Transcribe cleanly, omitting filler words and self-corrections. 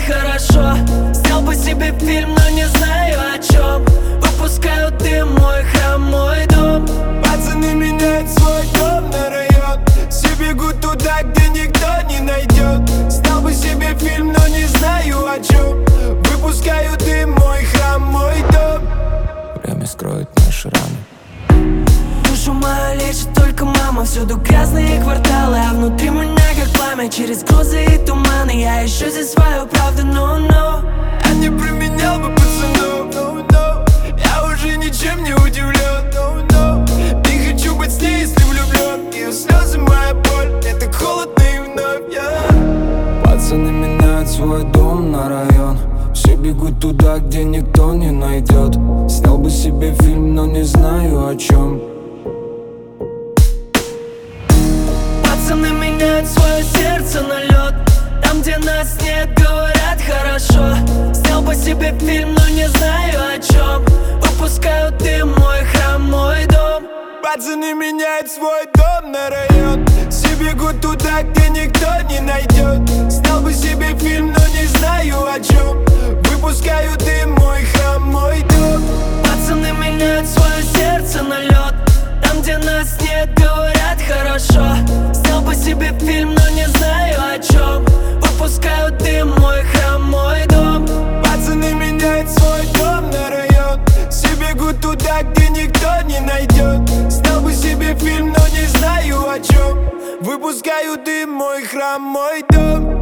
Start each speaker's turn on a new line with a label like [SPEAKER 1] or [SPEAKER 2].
[SPEAKER 1] хорошо. Снял бы себе фильм, но не знаю о чем. Выпускаю дым, мой храм, мой дом.
[SPEAKER 2] Пацаны меняют свой дом на район. Все бегут туда, где никто не найдет. Снял бы себе фильм, но не знаю о чем. Выпускаю дым, мой храм, мой дом.
[SPEAKER 3] Время скроет наши раны.
[SPEAKER 1] Душу мою лечит только мама. Всюду грязные кварталы, а внутри меня как пламя. Через грозы и туманы я ищу здесь свою правду, no.
[SPEAKER 2] Я не променял бы пацанов, no. Я уже ничем не удивлен, no. Не хочу быть с ней, если влюблен. Ее слезы, моя боль, мне так холодно и вновь, yeah.
[SPEAKER 3] Пацаны меняют свой дом на район. Все бегут туда, где никто не найдет. Снял бы себе фильм, но не знаю о чем.
[SPEAKER 1] Пацаны меняют свое сердце на лед. Там, где нас нет, говорят хорошо. Снял по себе фильм, но не знаю о чем. Выпускаю дым, мой храм, мой дом.
[SPEAKER 2] Пацаны меняют свой дом на район. Все бегут туда, где никто не найдет. Снял бы себе фильм, но не знаю о чем. Выпускаю дым, мой храм, мой дом.
[SPEAKER 1] Пацаны меняют свое сердце на лед. Там, где нас нет, говорят хорошо. Снял по себе фильм, но не знаю о чем. Выпускаю дым, мой храм, мой дом.
[SPEAKER 2] Пацаны меняют свой дом на район. Все бегут туда, где никто не найдет. Снял бы себе фильм, но не знаю о чем. Выпускаю дым, мой храм, мой дом.